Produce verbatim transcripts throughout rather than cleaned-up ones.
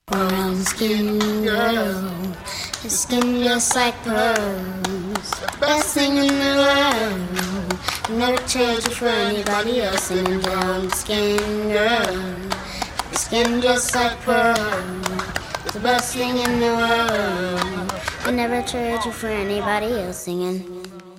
Brown skin girl, your skin just like pearls. The best thing in the world. Never trade you for anybody else. Singing brown skin girl, your skin just like pearls. The best thing in the world. I never trade you for anybody else. Singing.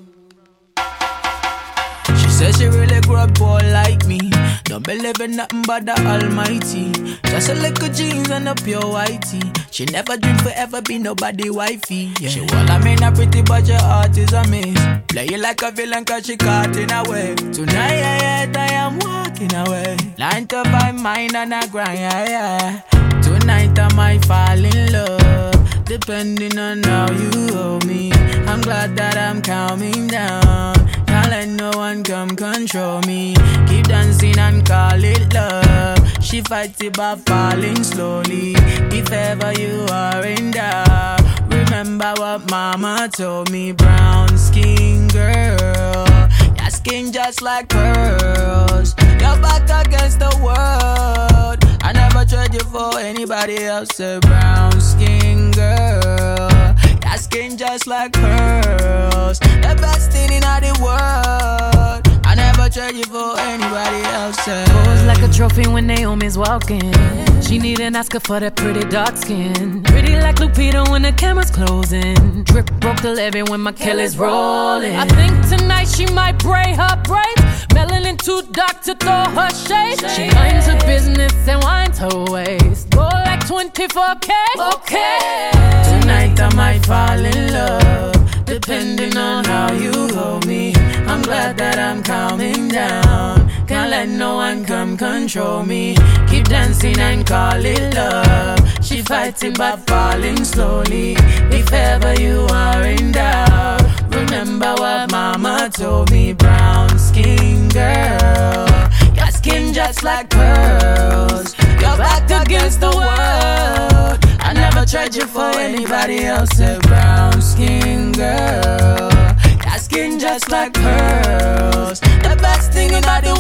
Says she really grew up poor like me. Don't believe in nothing but the Almighty. Just a little jeans and a pure whitey. She never dreamed forever be nobody wifey. Yeah. She well, I mean, a pretty but your heart is a miss. Play you like a villain cause she caught in a way. Tonight, yeah, yeah, I am walking away. Nine to five, mine and a grind, yeah, yeah. Tonight I might fall in love, depending on how you hold me. I'm glad that I'm calming down. Can't let no one come control me. Keep dancing and call it love. She fights it by falling slowly. If ever you are in doubt, remember what mama told me. Brown skin girl, your skin just like pearls. Your back against the world. I never trade you for anybody else. A brown skin girl, your skin just like pearls. The best thing in all the world. I never trade you for anybody else. Pose like a trophy when Naomi's walking. She need an Oscar for that pretty dark skin. Pretty like Lupita when the camera's closing. Drip broke the levee when my Kelly's rolling. I think tonight she might braid her braids. Melanin too dark to throw her shade. She minds her business and winds her waist. Go like twenty-four K. Okay. Tonight I might fall in love, depending on how you hold me. I'm glad that I'm calming down. Can't let no one come control me. Keep dancing and call it love. She fighting but falling slowly. If ever you are in doubt, remember what mama told me. Brown skin girl, your skin just like pearls. Your back against the world. I never trade you for anybody else. A brown skin girl, your skin just like pearls. The best thing in all the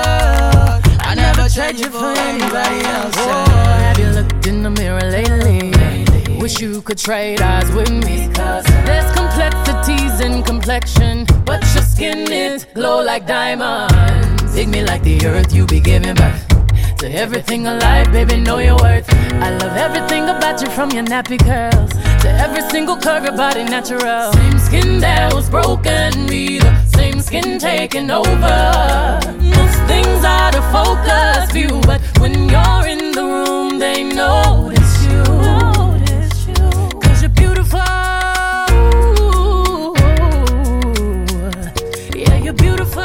world. I never trade you for anybody else. Oh, have you looked in the mirror lately? Wish you could trade eyes with me. Cause there's complexities in complexion, but your skin is glow like diamonds. Dig me like the earth, you be giving birth to everything alive, baby, know your worth. I love everything about you, from your nappy curls to every single curve, your body natural. Same skin that was broken, be the same skin taking over. Most things out of focus view, but when you're in the room, they notice you. Cause you're beautiful. Yeah, you're beautiful.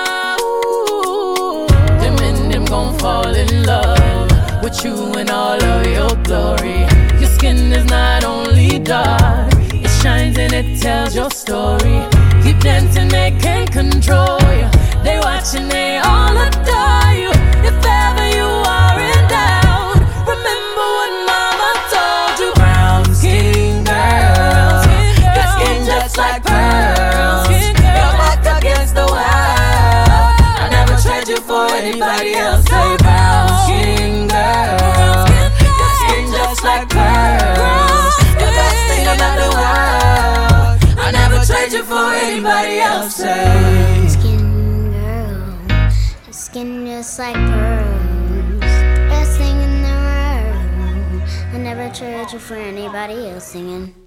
Them and them gon' fall in love with you in all of your glory. Your skin is not only dark, it shines and it tells your story. Keep dancing, they can't control you. They watching, they all adore you. If ever you are in doubt, remember what mama told you. Brown skin girl, your skin just like pearls. Your back against the world. I never trade you for anybody else. Say brown skin girl, your skin just like pearls. The best thing about the world. I never trade you for anybody else. Say Skin girl, your skin just like pearls. Best thing in the world. I never trade you for anybody else. Singing.